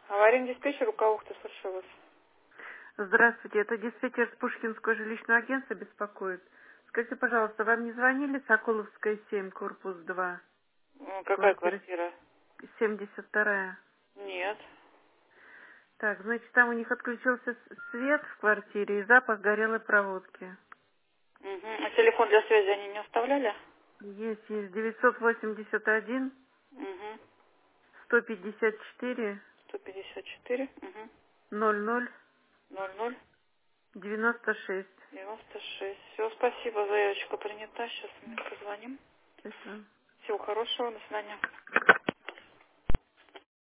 Аварийный диспетчер, у кого кто слышал вас? Здравствуйте, это диспетчер с Пушкинского жилищного агентства беспокоит. Скажите, пожалуйста, вам не звонили Соколовская, 7, корпус 2, Какая квартира квартира? 72-я? Нет. Так, значит, там у них отключился свет в квартире и запах горелой проводки. Угу. А телефон для связи они не оставляли? Есть 981 Угу. 154 154. Угу. 00 00 96. 96. Все, спасибо, заявочка принята. Сейчас мы позвоним. Спасибо. Всего хорошего, до свидания.